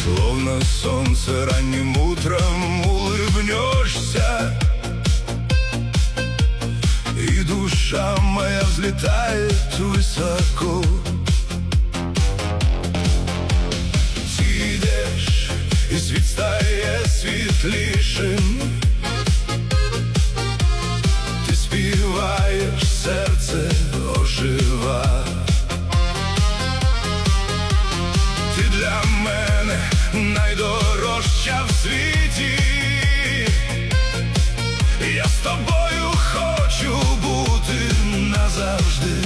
Словно солнце ранним утром улыбнешься, и душа моя взлетает высоко. Ти йдеш, і світ стає світлішим. Ти співаєш, серце ожива. Ти для мене найдорожча в світі. Я з тобою хочу бути назавжди.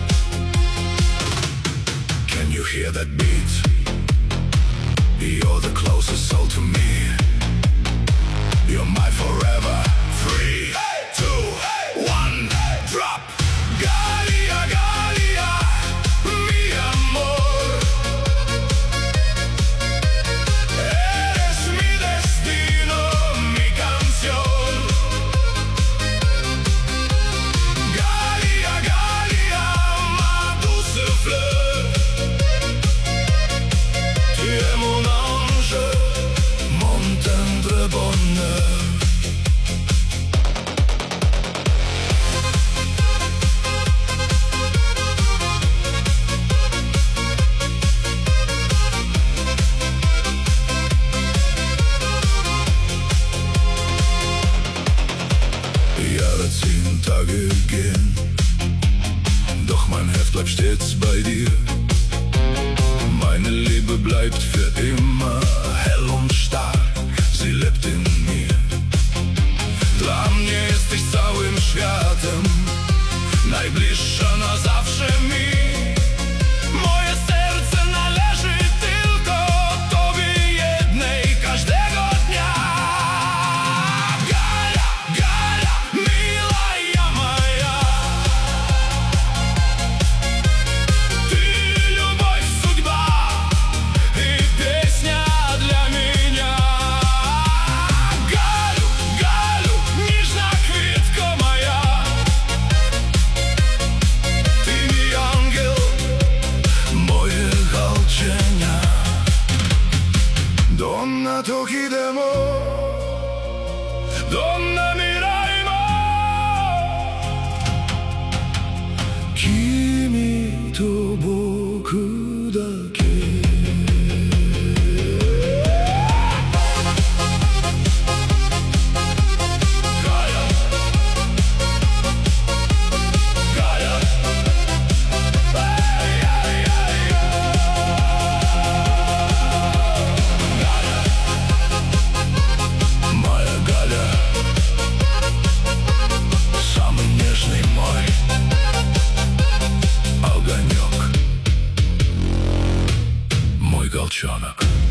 Can you hear that beat? You're the closest soul to me. You're my forever. 3, 2, 1, drop. Galia, Galia, mi amor. Eres mi destino, mi canción. Galia, Galia, ma douce fleur. Tu es mon ange, mon tendre bonheur. Ja, das sind Tage gehen, doch mein Herz bleibt stets bei dir. Meine Liebe bleibt für immer hell und stark, sie lebt in mir. Dla mnie jesteś całym światem, najbliższa na zawsze mi. Moje serce należy tylko tobie jednej każdego dnia. Galia, Galia, milaja moja. Ty любовь, судьба и песня для меня. Галю, Галю, ніжна квітко моя. Ти мій ангел, моє галченя. Donna, токідемо, Donna, міраймо. Кімі то боку даке. Gaia, Gaia, ay, ay, ay. Gaia, моя Галя, самый нежный мой огонек, мой галчонок.